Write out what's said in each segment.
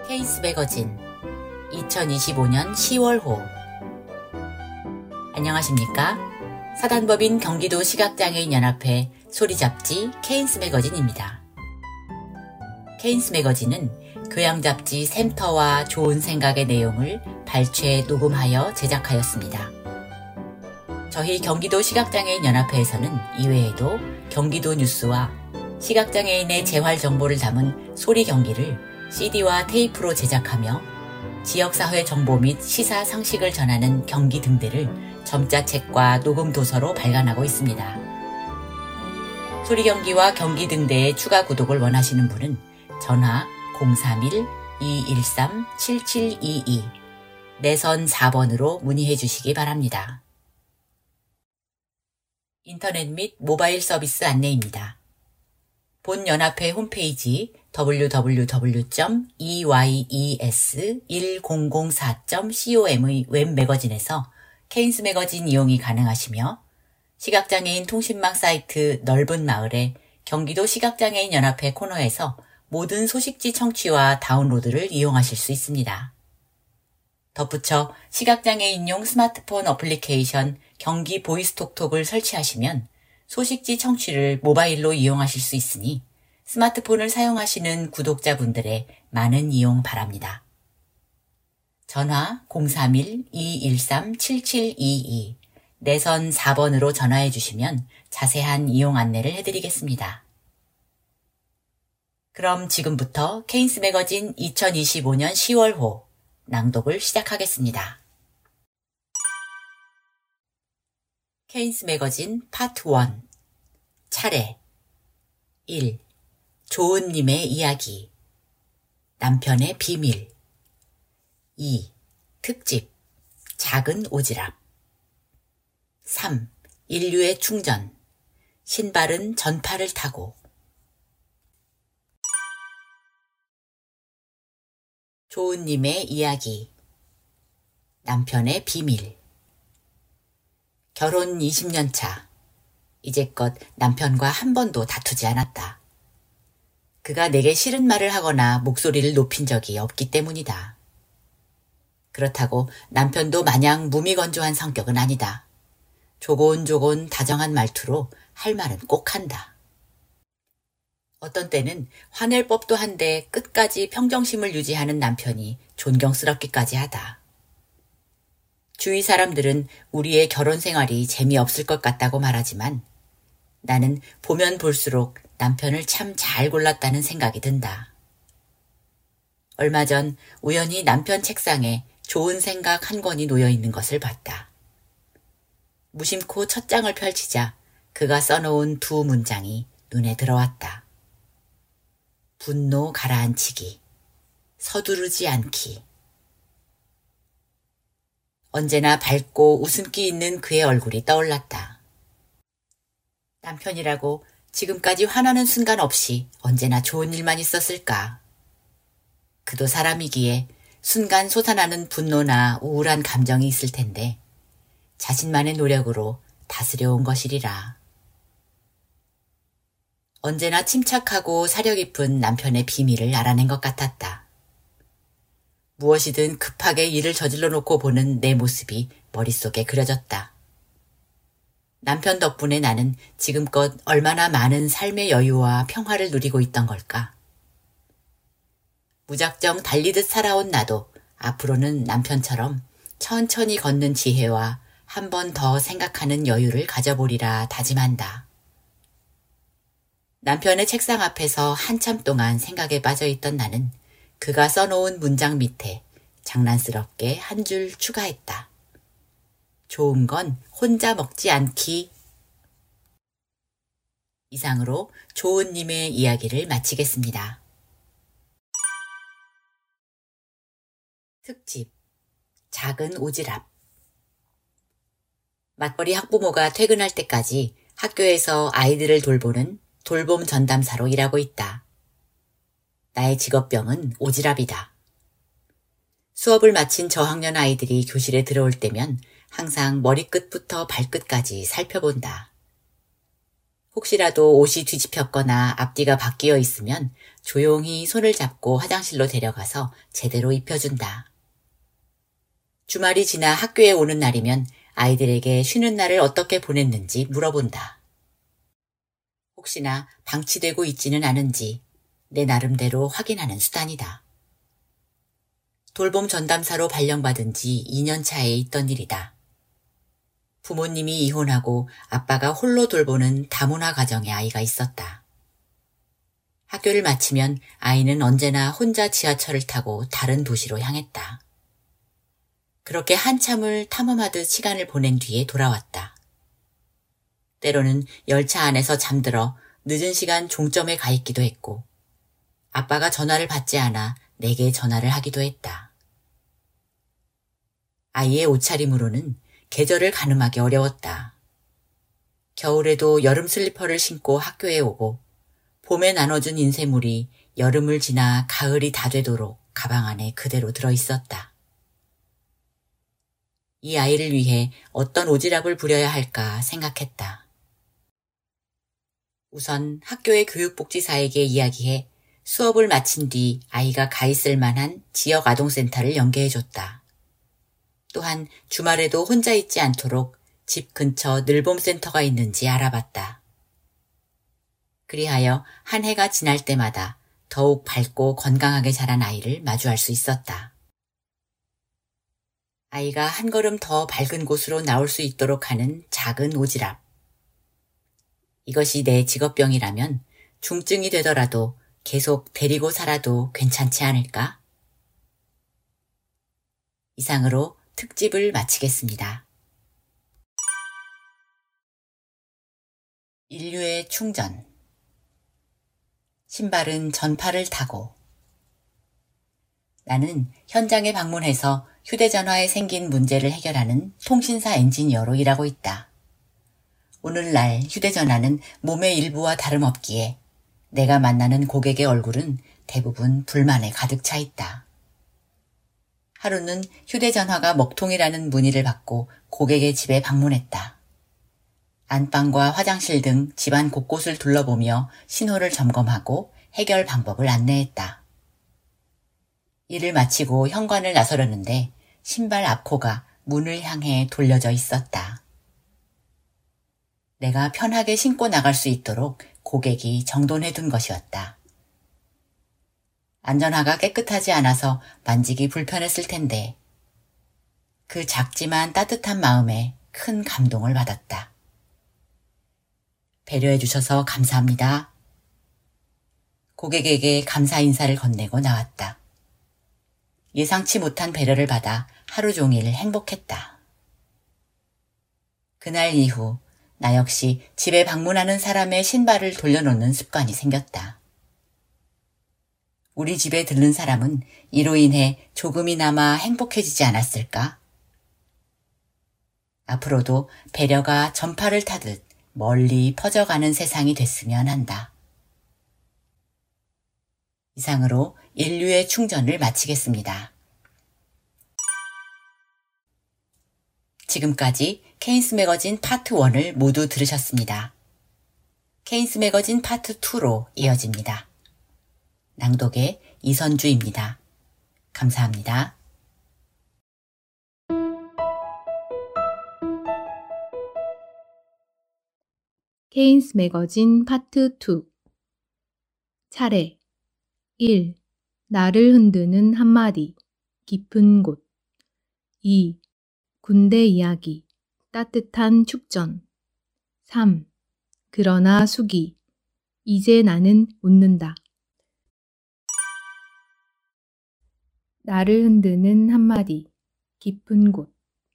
케인스 매거진 2025년 10월호. 안녕하십니까? 사단법인 경기도 시각장애인연합회 소리잡지 케인스 매거진입니다. 케인스 매거진은 교양잡지 샘터와 좋은 생각의 내용을 발췌 녹음하여 제작하였습니다. 저희 경기도 시각장애인연합회에서는 이외에도 경기도 뉴스와 시각장애인의 재활 정보를 담은 소리 경기를 CD와 테이프로 제작하며 지역사회 정보 및 시사 상식을 전하는 경기 등대를 점자책과 녹음 도서로 발간하고 있습니다. 소리 경기와 경기 등대의 추가 구독을 원하시는 분은 전화 031-213-7722 내선 4번으로 문의해 주시기 바랍니다. 인터넷 및 모바일 서비스 안내입니다. 본 연합회 홈페이지 www.eyes1004.com의 웹 매거진에서 케인스 매거진 이용이 가능하시며 시각장애인 통신망 사이트 넓은 마을의 경기도 시각장애인 연합회 코너에서 모든 소식지 청취와 다운로드를 이용하실 수 있습니다. 덧붙여 시각장애인용 스마트폰 어플리케이션 경기 보이스톡톡을 설치하시면 소식지 청취를 모바일로 이용하실 수 있으니 스마트폰을 사용하시는 구독자분들의 많은 이용 바랍니다. 전화 031-213-7722 내선 4번으로 전화해 주시면 자세한 이용 안내를 해드리겠습니다. 그럼 지금부터 케인스 매거진 2025년 10월호 낭독을 시작하겠습니다. 케인스 매거진 파트 1 차례 1. 조은님의 이야기 남편의 비밀 2. 특집 작은 오지랖 3. 인류의 충전 신발은 전파를 타고 조은님의 이야기 남편의 비밀 결혼 20년 차. 이제껏 남편과 한 번도 다투지 않았다. 그가 내게 싫은 말을 하거나 목소리를 높인 적이 없기 때문이다. 그렇다고 남편도 마냥 무미건조한 성격은 아니다. 조곤조곤 다정한 말투로 할 말은 꼭 한다. 어떤 때는 화낼 법도 한데 끝까지 평정심을 유지하는 남편이 존경스럽기까지 하다. 주위 사람들은 우리의 결혼 생활이 재미없을 것 같다고 말하지만 나는 보면 볼수록 남편을 참 잘 골랐다는 생각이 든다. 얼마 전 우연히 남편 책상에 좋은 생각 한 권이 놓여 있는 것을 봤다. 무심코 첫 장을 펼치자 그가 써놓은 두 문장이 눈에 들어왔다. 분노 가라앉히기, 서두르지 않기. 언제나 밝고 웃음기 있는 그의 얼굴이 떠올랐다. 남편이라고 지금까지 화나는 순간 없이 언제나 좋은 일만 있었을까? 그도 사람이기에 순간 솟아나는 분노나 우울한 감정이 있을 텐데 자신만의 노력으로 다스려온 것이리라. 언제나 침착하고 사려 깊은 남편의 비밀을 알아낸 것 같았다. 무엇이든 급하게 일을 저질러 놓고 보는 내 모습이 머릿속에 그려졌다. 남편 덕분에 나는 지금껏 얼마나 많은 삶의 여유와 평화를 누리고 있던 걸까? 무작정 달리듯 살아온 나도 앞으로는 남편처럼 천천히 걷는 지혜와 한 번 더 생각하는 여유를 가져보리라 다짐한다. 남편의 책상 앞에서 한참 동안 생각에 빠져있던 나는 그가 써놓은 문장 밑에 장난스럽게 한 줄 추가했다. 좋은 건 혼자 먹지 않기. 이상으로 조은님의 이야기를 마치겠습니다. 특집 작은 오지랖. 맞벌이 학부모가 퇴근할 때까지 학교에서 아이들을 돌보는 돌봄 전담사로 일하고 있다. 나의 직업병은 오지랖이다. 수업을 마친 저학년 아이들이 교실에 들어올 때면 항상 머리끝부터 발끝까지 살펴본다. 혹시라도 옷이 뒤집혔거나 앞뒤가 바뀌어 있으면 조용히 손을 잡고 화장실로 데려가서 제대로 입혀준다. 주말이 지나 학교에 오는 날이면 아이들에게 쉬는 날을 어떻게 보냈는지 물어본다. 혹시나 방치되고 있지는 않은지 내 나름대로 확인하는 수단이다. 돌봄 전담사로 발령받은 지 2년 차에 있던 일이다. 부모님이 이혼하고 아빠가 홀로 돌보는 다문화 가정의 아이가 있었다. 학교를 마치면 아이는 언제나 혼자 지하철을 타고 다른 도시로 향했다. 그렇게 한참을 탐험하듯 시간을 보낸 뒤에 돌아왔다. 때로는 열차 안에서 잠들어 늦은 시간 종점에 가 있기도 했고, 아빠가 전화를 받지 않아 내게 전화를 하기도 했다. 아이의 옷차림으로는 계절을 가늠하기 어려웠다. 겨울에도 여름 슬리퍼를 신고 학교에 오고, 봄에 나눠준 인쇄물이 여름을 지나 가을이 다 되도록 가방 안에 그대로 들어있었다. 이 아이를 위해 어떤 오지랖을 부려야 할까 생각했다. 우선 학교의 교육복지사에게 이야기해 수업을 마친 뒤 아이가 가 있을 만한 지역 아동센터를 연계해줬다. 또한 주말에도 혼자 있지 않도록 집 근처 늘봄센터가 있는지 알아봤다. 그리하여 한 해가 지날 때마다 더욱 밝고 건강하게 자란 아이를 마주할 수 있었다. 아이가 한 걸음 더 밝은 곳으로 나올 수 있도록 하는 작은 오지랖. 이것이 내 직업병이라면 중증이 되더라도 계속 데리고 살아도 괜찮지 않을까? 이상으로 특집을 마치겠습니다. 인류의 충전. 신발은 전파를 타고. 나는 현장에 방문해서 휴대전화에 생긴 문제를 해결하는 통신사 엔지니어로 일하고 있다. 오늘날 휴대전화는 몸의 일부와 다름없기에 내가 만나는 고객의 얼굴은 대부분 불만에 가득 차 있다. 하루는 휴대전화가 먹통이라는 문의를 받고 고객의 집에 방문했다. 안방과 화장실 등 집안 곳곳을 둘러보며 신호를 점검하고 해결 방법을 안내했다. 일을 마치고 현관을 나서려는데 신발 앞코가 문을 향해 돌려져 있었다. 내가 편하게 신고 나갈 수 있도록 고객이 정돈해둔 것이었다. 안전화가 깨끗하지 않아서 만지기 불편했을 텐데 그 작지만 따뜻한 마음에 큰 감동을 받았다. 배려해 주셔서 감사합니다. 고객에게 감사 인사를 건네고 나왔다. 예상치 못한 배려를 받아 하루 종일 행복했다. 그날 이후 나 역시 집에 방문하는 사람의 신발을 돌려놓는 습관이 생겼다. 우리 집에 들른 사람은 이로 인해 조금이나마 행복해지지 않았을까? 앞으로도 배려가 전파를 타듯 멀리 퍼져가는 세상이 됐으면 한다. 이상으로 인류의 충전을 마치겠습니다. 지금까지 케인스 매거진 파트 1을 모두 들으셨습니다. 케인스 매거진 파트 2로 이어집니다. 낭독의 이선주입니다. 감사합니다. 케인스 매거진 파트 2 차례 1. 나를 흔드는 한마디 깊은 곳 2. 군대 이야기 따뜻한 축전 3. 그러나 수기 이제 나는 웃는다. 나를 흔드는 한마디 깊은 곳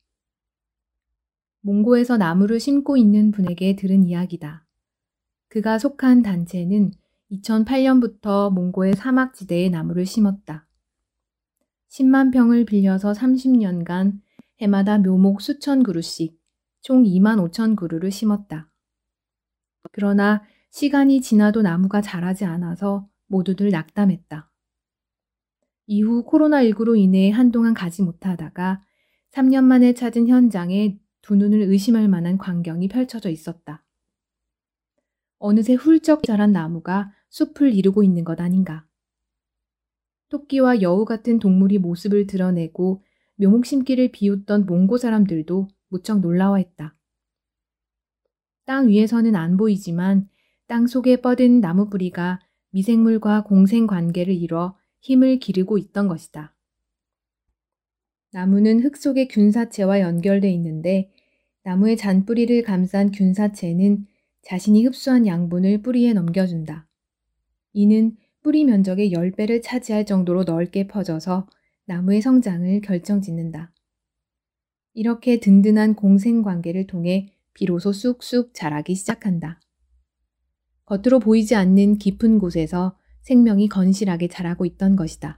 몽고에서 나무를 심고 있는 분에게 들은 이야기다. 그가 속한 단체는 2008년부터 몽고의 사막지대에 나무를 심었다. 10만 평을 빌려서 30년간 해마다 묘목 수천 그루씩 총 2만 5천 그루를 심었다. 그러나 시간이 지나도 나무가 자라지 않아서 모두들 낙담했다. 이후 코로나19로 인해 한동안 가지 못하다가 3년 만에 찾은 현장에 두 눈을 의심할 만한 광경이 펼쳐져 있었다. 어느새 훌쩍 자란 나무가 숲을 이루고 있는 것 아닌가. 토끼와 여우 같은 동물이 모습을 드러내고 묘목 심기를 비웃던 몽고 사람들도 무척 놀라워했다. 땅 위에서는 안 보이지만 땅 속에 뻗은 나무 뿌리가 미생물과 공생 관계를 이뤄 힘을 기르고 있던 것이다. 나무는 흙 속의 균사체와 연결돼 있는데 나무의 잔뿌리를 감싼 균사체는 자신이 흡수한 양분을 뿌리에 넘겨준다. 이는 뿌리 면적의 10배를 차지할 정도로 넓게 퍼져서 나무의 성장을 결정짓는다. 이렇게 든든한 공생관계를 통해 비로소 쑥쑥 자라기 시작한다. 겉으로 보이지 않는 깊은 곳에서 생명이 건실하게 자라고 있던 것이다.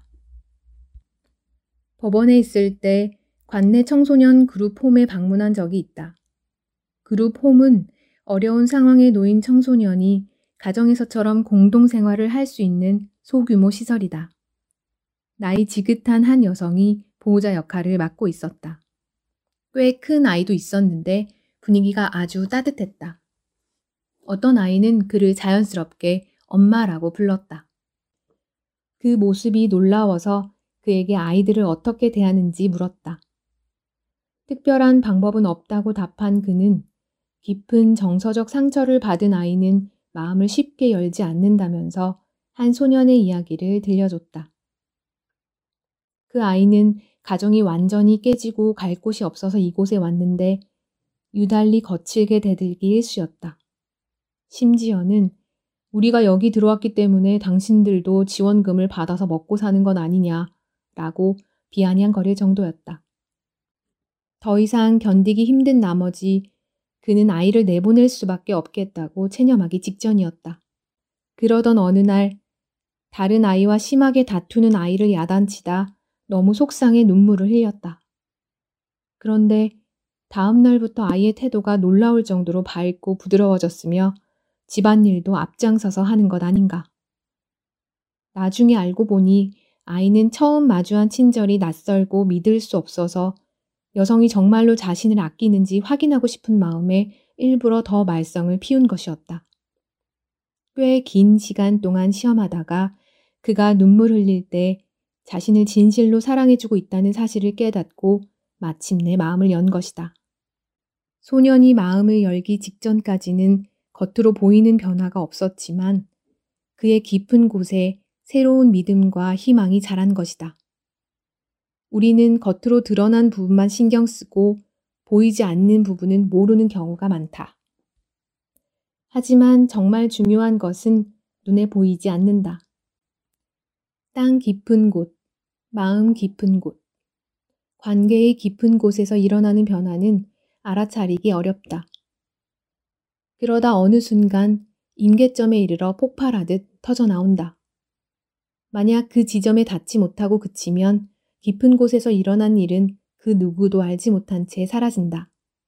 법원에 있을 때 관내 청소년 그룹 홈에 방문한 적이 있다. 그룹 홈은 어려운 상황에 놓인 청소년이 가정에서처럼 공동생활을 할 수 있는 소규모 시설이다. 나이 지긋한 한 여성이 보호자 역할을 맡고 있었다. 꽤 큰 아이도 있었는데 분위기가 아주 따뜻했다. 어떤 아이는 그를 자연스럽게 엄마라고 불렀다. 그 모습이 놀라워서 그에게 아이들을 어떻게 대하는지 물었다. 특별한 방법은 없다고 답한 그는 깊은 정서적 상처를 받은 아이는 마음을 쉽게 열지 않는다면서 한 소년의 이야기를 들려줬다. 그 아이는 가정이 완전히 깨지고 갈 곳이 없어서 이곳에 왔는데 유달리 거칠게 대들기 일쑤였다. 심지어는 우리가 여기 들어왔기 때문에 당신들도 지원금을 받아서 먹고 사는 건 아니냐라고 비아냥거릴 정도였다. 더 이상 견디기 힘든 나머지 그는 아이를 내보낼 수밖에 없겠다고 체념하기 직전이었다. 그러던 어느 날 다른 아이와 심하게 다투는 아이를 야단치다 너무 속상해 눈물을 흘렸다. 그런데 다음 날부터 아이의 태도가 놀라울 정도로 밝고 부드러워졌으며 집안일도 앞장서서 하는 것 아닌가. 나중에 알고 보니 아이는 처음 마주한 친절이 낯설고 믿을 수 없어서 여성이 정말로 자신을 아끼는지 확인하고 싶은 마음에 일부러 더 말썽을 피운 것이었다. 꽤 긴 시간 동안 시험하다가 그가 눈물 흘릴 때 자신을 진실로 사랑해주고 있다는 사실을 깨닫고 마침내 마음을 연 것이다. 소년이 마음을 열기 직전까지는 겉으로 보이는 변화가 없었지만 그의 깊은 곳에 새로운 믿음과 희망이 자란 것이다. 우리는 겉으로 드러난 부분만 신경 쓰고 보이지 않는 부분은 모르는 경우가 많다. 하지만 정말 중요한 것은 눈에 보이지 않는다. 땅 깊은 곳, 마음 깊은 곳, 관계의 깊은 곳에서 일어나는 변화는 알아차리기 어렵다. 그러다 어느 순간 임계점에 이르러 폭발하듯 터져나온다. 만약 그 지점에 닿지 못하고 그치면 깊은 곳에서 일어난 일은 그 누구도 알지 못한 채 사라진다.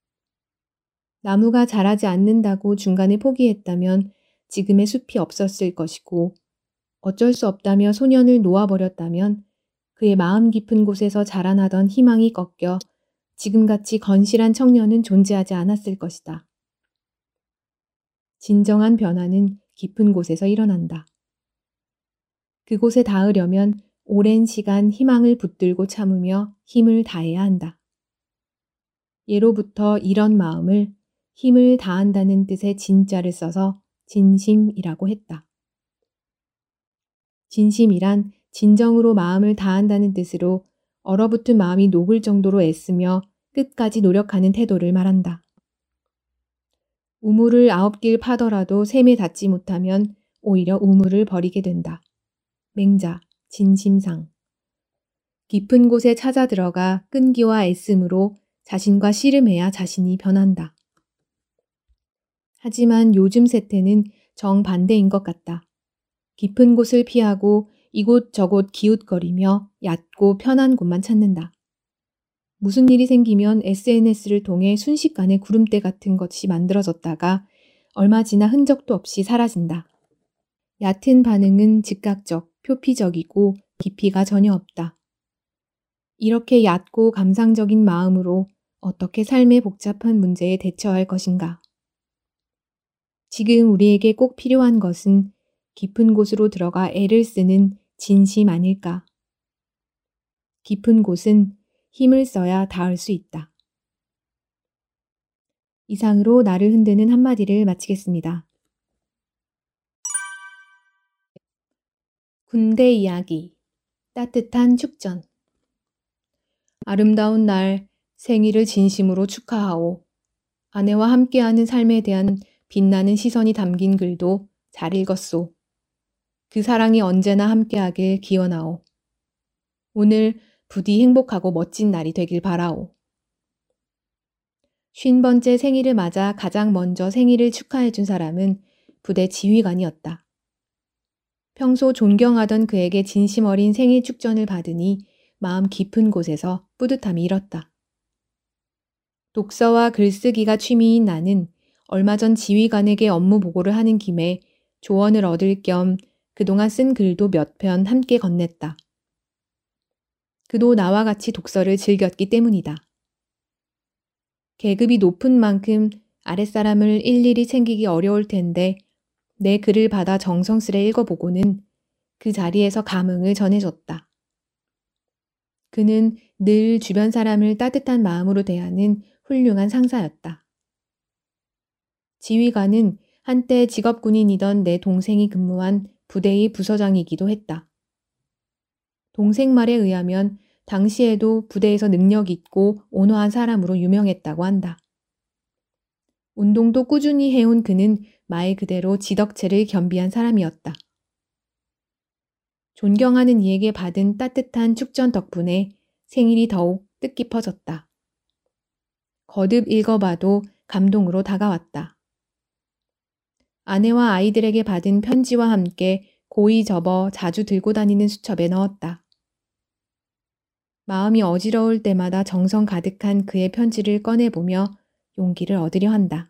나무가 자라지 않는다고 중간에 포기했다면 지금의 숲이 없었을 것이고 어쩔 수 없다며 소년을 놓아버렸다면 그의 마음 깊은 곳에서 자라나던 희망이 꺾여 지금같이 건실한 청년은 존재하지 않았을 것이다. 진정한 변화는 깊은 곳에서 일어난다. 그곳에 닿으려면 오랜 시간 희망을 붙들고 참으며 힘을 다해야 한다. 예로부터 이런 마음을 힘을 다한다는 뜻의 진자를 써서 진심이라고 했다. 진심이란 진정으로 마음을 다한다는 뜻으로 얼어붙은 마음이 녹을 정도로 애쓰며 끝까지 노력하는 태도를 말한다. 우물을 9길 파더라도 샘에 닿지 못하면 오히려 우물을 버리게 된다. 맹자, 진심상. 깊은 곳에 찾아 들어가 끈기와 애씀으로 자신과 씨름해야 자신이 변한다. 하지만 요즘 세태는 정반대인 것 같다. 깊은 곳을 피하고 이곳저곳 기웃거리며 얕고 편한 곳만 찾는다. 무슨 일이 생기면 SNS를 통해 순식간에 구름대 같은 것이 만들어졌다가 얼마 지나 흔적도 없이 사라진다. 얕은 반응은 즉각적, 표피적이고 깊이가 전혀 없다. 이렇게 얕고 감상적인 마음으로 어떻게 삶의 복잡한 문제에 대처할 것인가? 지금 우리에게 꼭 필요한 것은 깊은 곳으로 들어가 애를 쓰는 진심 아닐까. 깊은 곳은 힘을 써야 닿을 수 있다. 이상으로 나를 흔드는 한마디를 마치겠습니다. 군대 이야기. 따뜻한 축전. 아름다운 날 생일을 진심으로 축하하오. 아내와 함께하는 삶에 대한 빛나는 시선이 담긴 글도 잘 읽었소. 그 사랑이 언제나 함께하길 기원하오. 오늘 부디 행복하고 멋진 날이 되길 바라오. 50번째 생일을 맞아 가장 먼저 생일을 축하해준 사람은 부대 지휘관이었다. 평소 존경하던 그에게 진심 어린 생일 축전을 받으니 마음 깊은 곳에서 뿌듯함이 일었다. 독서와 글쓰기가 취미인 나는 얼마 전 지휘관에게 업무 보고를 하는 김에 조언을 얻을 겸 그동안 쓴 글도 몇 편 함께 건넸다. 그도 나와 같이 독서를 즐겼기 때문이다. 계급이 높은 만큼 아랫사람을 일일이 챙기기 어려울 텐데 내 글을 받아 정성스레 읽어보고는 그 자리에서 감흥을 전해줬다. 그는 늘 주변 사람을 따뜻한 마음으로 대하는 훌륭한 상사였다. 지휘관은 한때 직업군인이던 내 동생이 근무한 부대의 부서장이기도 했다. 동생 말에 의하면 당시에도 부대에서 능력 있고 온화한 사람으로 유명했다고 한다. 운동도 꾸준히 해온 그는 말 그대로 지덕체를 겸비한 사람이었다. 존경하는 이에게 받은 따뜻한 축전 덕분에 생일이 더욱 뜻깊어졌다. 거듭 읽어봐도 감동으로 다가왔다. 아내와 아이들에게 받은 편지와 함께 고이 접어 자주 들고 다니는 수첩에 넣었다. 마음이 어지러울 때마다 정성 가득한 그의 편지를 꺼내보며 용기를 얻으려 한다.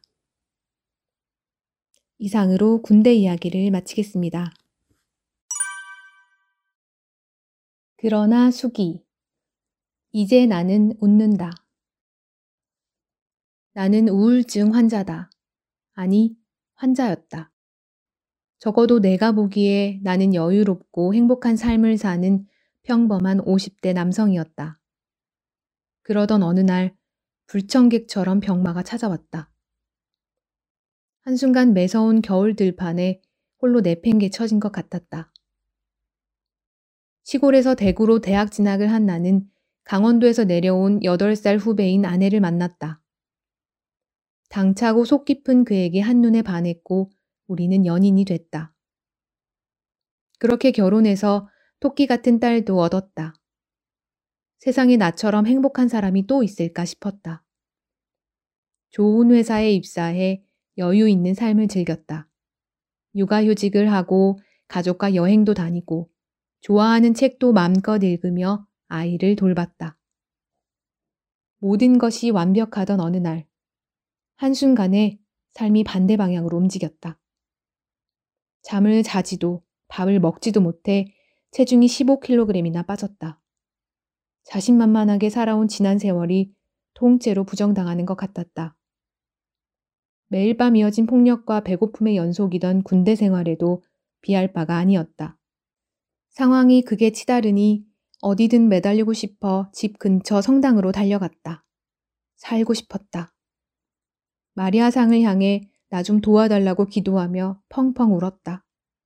이상으로 군대 이야기를 마치겠습니다. 그러나 수기. 이제 나는 웃는다. 나는 우울증 환자다. 아니, 환자였다. 적어도 내가 보기에 나는 여유롭고 행복한 삶을 사는 평범한 50대 남성이었다. 그러던 어느 날 불청객처럼 병마가 찾아왔다. 한순간 매서운 겨울 들판에 홀로 내팽개쳐진 것 같았다. 시골에서 대구로 대학 진학을 한 나는 강원도에서 내려온 8살 후배인 아내를 만났다. 당차고 속 깊은 그에게 한눈에 반했고 우리는 연인이 됐다. 그렇게 결혼해서 토끼 같은 딸도 얻었다. 세상에 나처럼 행복한 사람이 또 있을까 싶었다. 좋은 회사에 입사해 여유 있는 삶을 즐겼다. 육아휴직을 하고 가족과 여행도 다니고 좋아하는 책도 마음껏 읽으며 아이를 돌봤다. 모든 것이 완벽하던 어느 날, 한순간에 삶이 반대 방향으로 움직였다. 잠을 자지도 밥을 먹지도 못해 체중이 15kg이나 빠졌다. 자신만만하게 살아온 지난 세월이 통째로 부정당하는 것 같았다. 매일 밤 이어진 폭력과 배고픔의 연속이던 군대 생활에도 비할 바가 아니었다. 상황이 극에 치달으니 어디든 매달리고 싶어 집 근처 성당으로 달려갔다. 살고 싶었다. 마리아상을 향해 나 좀 도와달라고 기도하며 펑펑 울었다.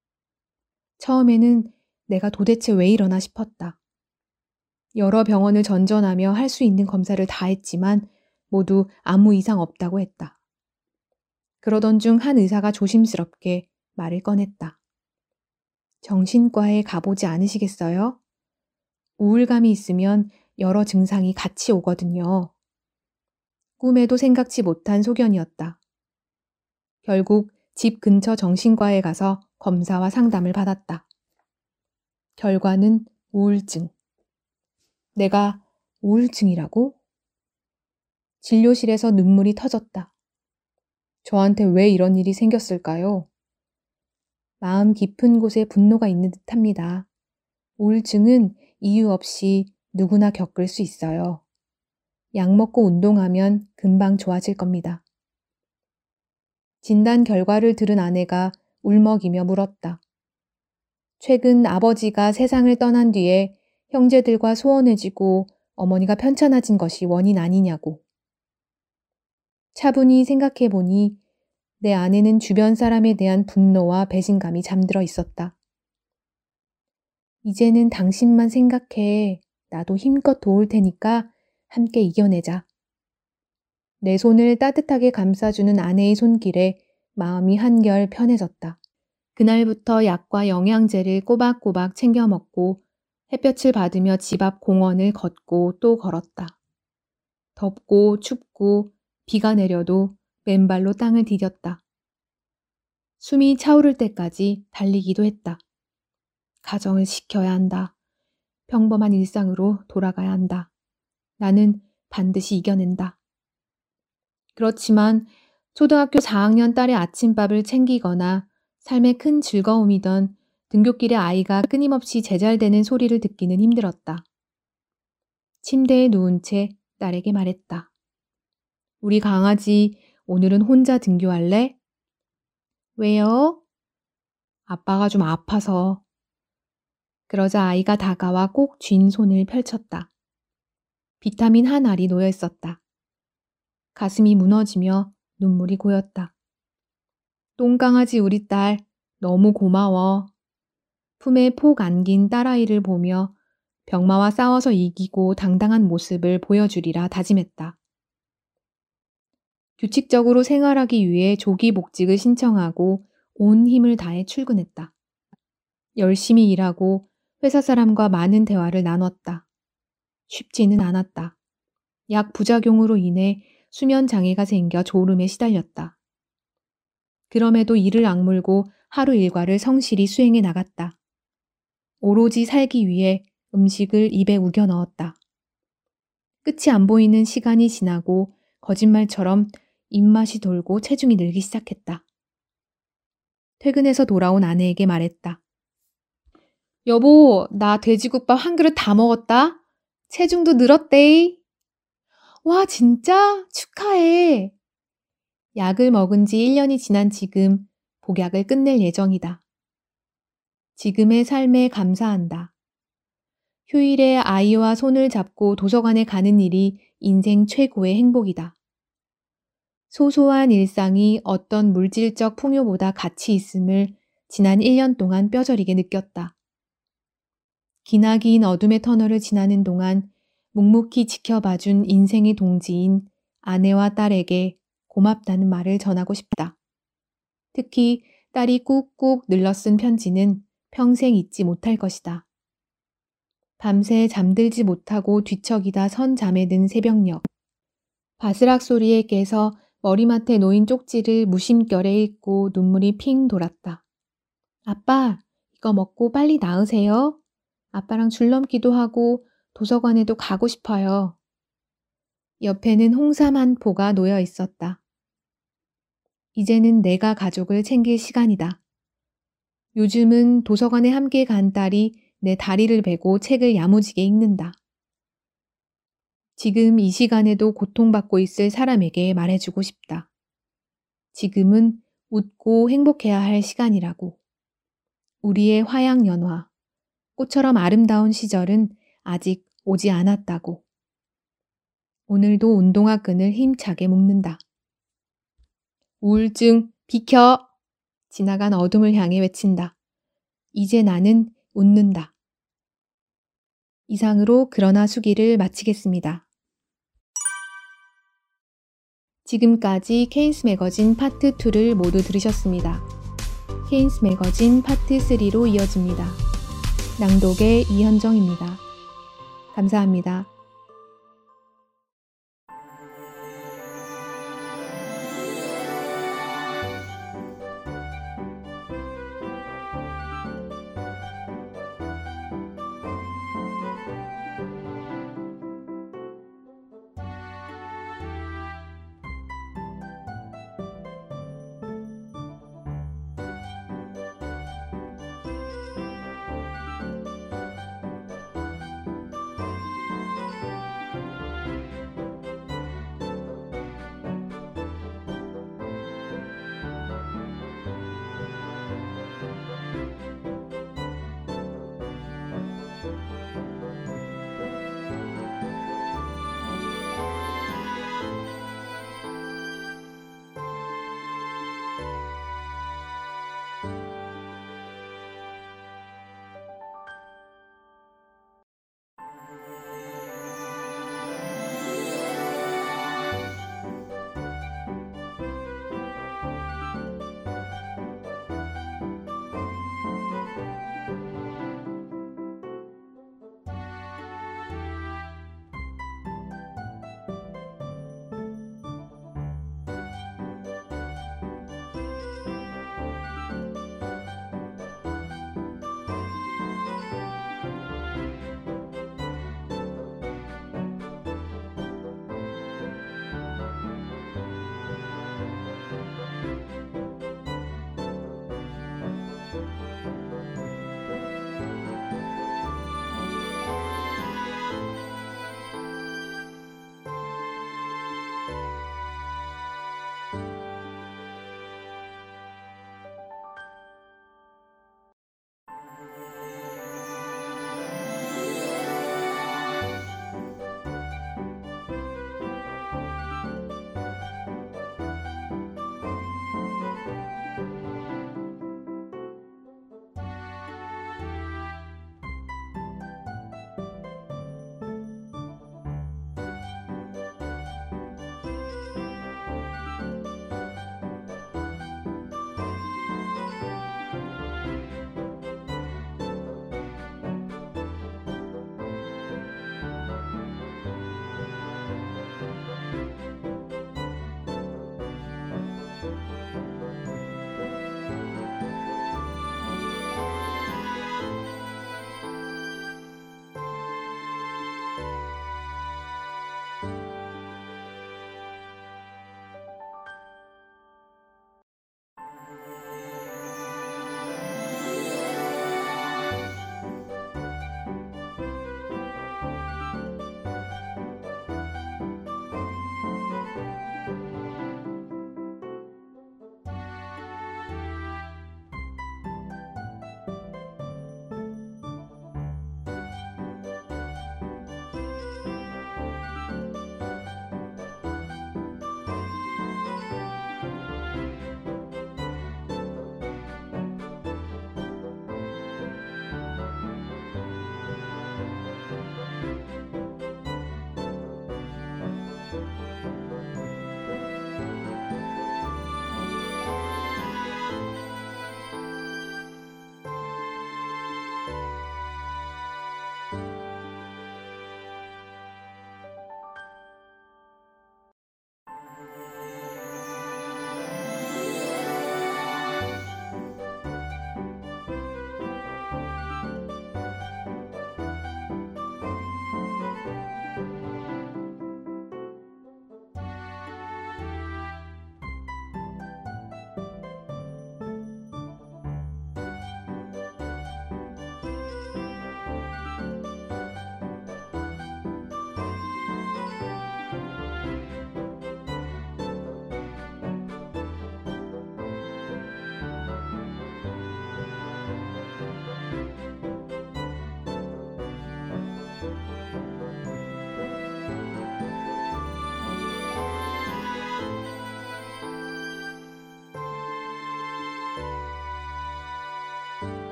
처음에는 내가 도대체 왜 이러나 싶었다. 여러 병원을 전전하며 할 수 있는 검사를 다 했지만 모두 아무 이상 없다고 했다. 그러던 중 한 의사가 조심스럽게 말을 꺼냈다. 정신과에 가보지 않으시겠어요? 우울감이 있으면 여러 증상이 같이 오거든요. 꿈에도 생각지 못한 소견이었다. 결국 집 근처 정신과에 가서 검사와 상담을 받았다. 결과는 우울증. 내가 우울증이라고? 진료실에서 눈물이 터졌다. 저한테 왜 이런 일이 생겼을까요? 마음 깊은 곳에 분노가 있는 듯합니다. 우울증은 이유 없이 누구나 겪을 수 있어요. 약 먹고 운동하면 금방 좋아질 겁니다. 진단 결과를 들은 아내가 울먹이며 물었다. 최근 아버지가 세상을 떠난 뒤에 형제들과 소원해지고 어머니가 편찮아진 것이 원인 아니냐고. 차분히 생각해보니 내 안에는 주변 사람에 대한 분노와 배신감이 잠들어 있었다. 이제는 당신만 생각해. 나도 힘껏 도울 테니까 함께 이겨내자. 내 손을 따뜻하게 감싸주는 아내의 손길에 마음이 한결 편해졌다. 그날부터 약과 영양제를 꼬박꼬박 챙겨 먹고 햇볕을 받으며 집 앞 공원을 걷고 또 걸었다. 덥고 춥고 비가 내려도 맨발로 땅을 디뎠다. 숨이 차오를 때까지 달리기도 했다. 가정을 지켜야 한다. 평범한 일상으로 돌아가야 한다. 나는 반드시 이겨낸다. 그렇지만 초등학교 4학년 딸의 아침밥을 챙기거나 삶의 큰 즐거움이던 등굣길에 아이가 끊임없이 제잘되는 소리를 듣기는 힘들었다. 침대에 누운 채 딸에게 말했다. 우리 강아지 오늘은 혼자 등교할래? 왜요? 아빠가 좀 아파서. 그러자 아이가 다가와 꼭 쥔 손을 펼쳤다. 비타민 한 알이 놓여 있었다. 가슴이 무너지며 눈물이 고였다. 똥강아지 우리 딸 너무 고마워. 품에 폭 안긴 딸아이를 보며 병마와 싸워서 이기고 당당한 모습을 보여주리라 다짐했다. 규칙적으로 생활하기 위해 조기 복직을 신청하고 온 힘을 다해 출근했다. 열심히 일하고 회사 사람과 많은 대화를 나눴다. 쉽지는 않았다. 약 부작용으로 인해 수면 장애가 생겨 졸음에 시달렸다. 그럼에도 이를 악물고 하루 일과를 성실히 수행해 나갔다. 오로지 살기 위해 음식을 입에 우겨 넣었다. 끝이 안 보이는 시간이 지나고 거짓말처럼 입맛이 돌고 체중이 늘기 시작했다. 퇴근해서 돌아온 아내에게 말했다. 여보, 나 돼지국밥 한 그릇 다 먹었다. 체중도 늘었대. 와, 진짜? 축하해. 약을 먹은 지 1년이 지난 지금 복약을 끝낼 예정이다. 지금의 삶에 감사한다. 휴일에 아이와 손을 잡고 도서관에 가는 일이 인생 최고의 행복이다. 소소한 일상이 어떤 물질적 풍요보다 가치 있음을 지난 1년 동안 뼈저리게 느꼈다. 기나긴 어둠의 터널을 지나는 동안 묵묵히 지켜봐준 인생의 동지인 아내와 딸에게 고맙다는 말을 전하고 싶다. 특히 딸이 꾹꾹 눌러 쓴 편지는 평생 잊지 못할 것이다. 밤새 잠들지 못하고 뒤척이다 선 잠에 든 새벽녘. 바스락 소리에 깨서 머리맡에 놓인 쪽지를 무심결에 읽고 눈물이 핑 돌았다. 아빠, 이거 먹고 빨리 나으세요. 아빠랑 줄넘기도 하고 도서관에도 가고 싶어요. 옆에는 홍삼 한 포가 놓여 있었다. 이제는 내가 가족을 챙길 시간이다. 요즘은 도서관에 함께 간 딸이 내 다리를 베고 책을 야무지게 읽는다. 지금 이 시간에도 고통받고 있을 사람에게 말해주고 싶다. 지금은 웃고 행복해야 할 시간이라고. 우리의 화양연화, 꽃처럼 아름다운 시절은 아직 오지 않았다고. 오늘도 운동화 끈을 힘차게 묶는다. 우울증 비켜! 지나간 어둠을 향해 외친다. 이제 나는 웃는다. 이상으로 그러나 수기를 마치겠습니다. 지금까지 케인스 매거진 파트 2를 모두 들으셨습니다. 케인스 매거진 파트 3로 이어집니다. 낭독의 이현정입니다. 감사합니다.